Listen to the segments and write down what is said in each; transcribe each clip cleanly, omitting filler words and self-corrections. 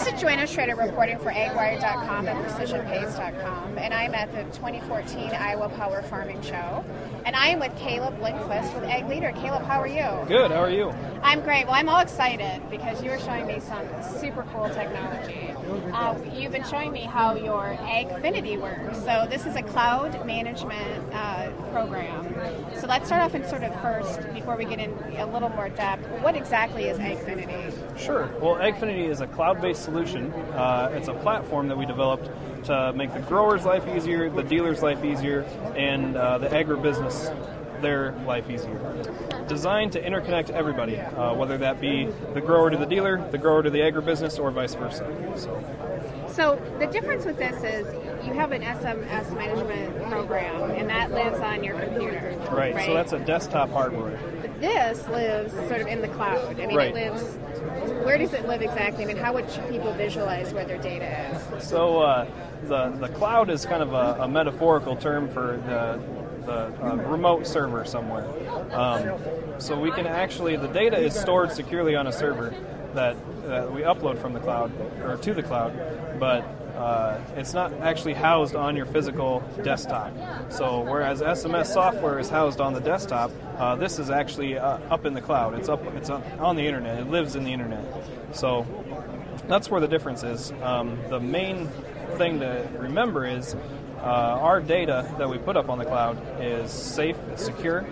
This is Joanna Schrader reporting for AgWire.com and PrecisionPace.com, and I'm at the 2014 Iowa Power Farming Show. And I am with Caleb Lindquist with Ag Leader. Caleb, how are you? Good, how are you? I'm great. Well, I'm all excited because you were showing me some super cool technology. You've been showing me how your AgFinity works. So this is a cloud management program. So let's start off and sort of first, before we get in a little more depth, what exactly is AgFinity? Sure. Well, AgFinity is a cloud-based solution. It's a platform that we developed to make the grower's life easier, the dealer's life easier, and the agribusiness, their life easier. Designed to interconnect everybody, whether that be the grower to the dealer, the grower to the agribusiness, or vice versa. So the difference with this is you have an SMS management program, and that lives on your computer. Right? So that's a desktop hardware. But this lives sort of in the cloud. I mean, right. It lives. Where does it live exactly? I mean, how would people visualize where their data is? So the cloud is kind of a metaphorical term for the remote server somewhere. So we can actually, the data is stored securely on a server that we upload from the cloud, or to the cloud, but it's not actually housed on your physical desktop. So whereas SMS software is housed on the desktop, this is actually up in the cloud. It's on the internet. It lives in the internet. So that's where the difference is. The main thing to remember is our data that we put up on the cloud is safe, it's secure,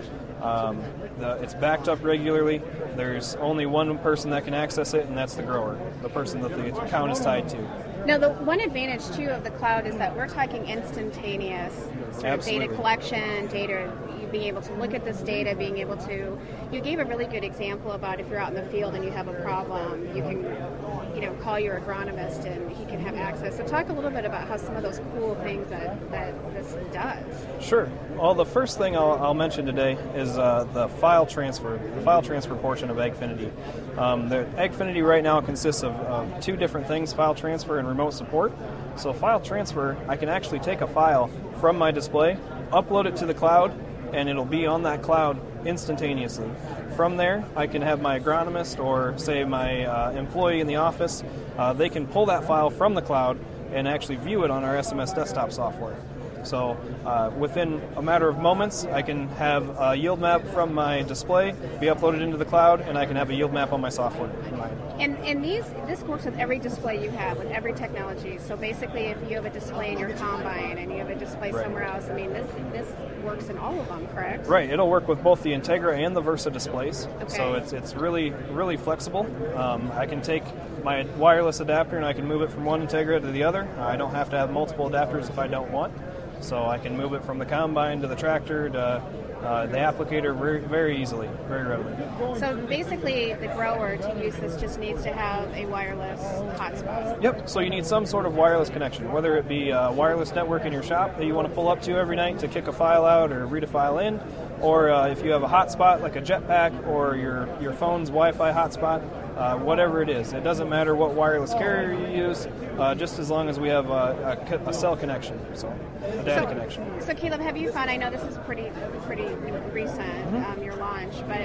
it's backed up regularly. There's only one person that can access it, and that's the grower, the person that the account is tied to. Now, the one advantage, too, of the cloud is that we're talking instantaneous sort of data collection, data, being able to look at this data, being able to... You gave a really good example about if you're out in the field and you have a problem, you can call your agronomist and he can have access. So talk a little bit about how some of those cool things that this does. Sure. Well, the first thing I'll mention today is the file transfer portion of AgFinity. The AgFinity right now consists of two different things, file transfer and remote support. So file transfer, I can actually take a file from my display, upload it to the cloud, and it'll be on that cloud instantaneously. From there, I can have my agronomist or, say, my employee in the office, they can pull that file from the cloud and actually view it on our SMS desktop software. So within a matter of moments, I can have a yield map from my display be uploaded into the cloud, and I can have a yield map on my software. And this works with every display you have, with every technology. So basically, if you have a display in your combine and you have a display somewhere else, I mean, this works in all of them, correct? Right. It'll work with both the Integra and the Versa displays. Okay. So it's really, really flexible. I can take my wireless adapter and I can move it from one Integra to the other. I don't have to have multiple adapters if I don't want. So I can move it from the combine to the tractor to the applicator very, very easily, very readily. So basically, the grower to use this just needs to have a wireless hotspot. Yep. So you need some sort of wireless connection, whether it be a wireless network in your shop that you want to pull up to every night to kick a file out or read a file in, or if you have a hotspot like a jetpack or your phone's Wi-Fi hotspot. Whatever it is. It doesn't matter what wireless carrier you use, just as long as we have a cell connection, so a data connection. So Caleb, have you found, I know this is pretty recent, your launch, but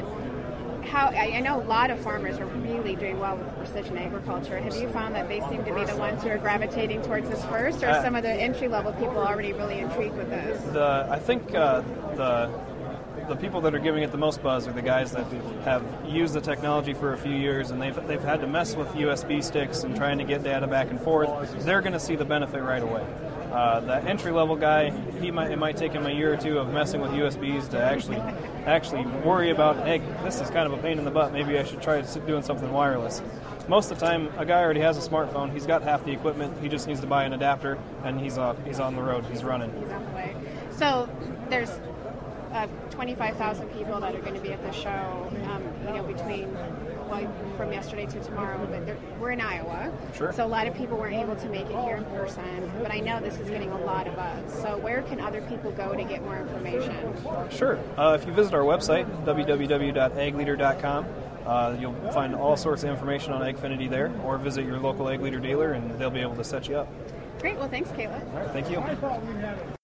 I know a lot of farmers are really doing well with precision agriculture. Have you found that they seem to be the ones who are gravitating towards this first, or some of the entry-level people already really intrigued with this? I think the people that are giving it the most buzz are the guys that have used the technology for a few years and they've had to mess with USB sticks and trying to get data back and forth. They're going to see the benefit right away. The entry-level guy, it might take him a year or two of messing with USBs to actually worry about, hey, this is kind of a pain in the butt. Maybe I should try doing something wireless. Most of the time, a guy already has a smartphone. He's got half the equipment. He just needs to buy an adapter, and he's on the road. He's running. He's on the way. So there's 25,000 people that are going to be at the show, from yesterday to tomorrow, but we're in Iowa. Sure. So a lot of people weren't able to make it here in person, but I know this is getting a lot of buzz. So where can other people go to get more information? Sure. If you visit our website, www.agleader.com, you'll find all sorts of information on AgFinity there, or visit your local Ag Leader dealer and they'll be able to set you up. Great. Well, thanks, Caleb. All right. Thank you.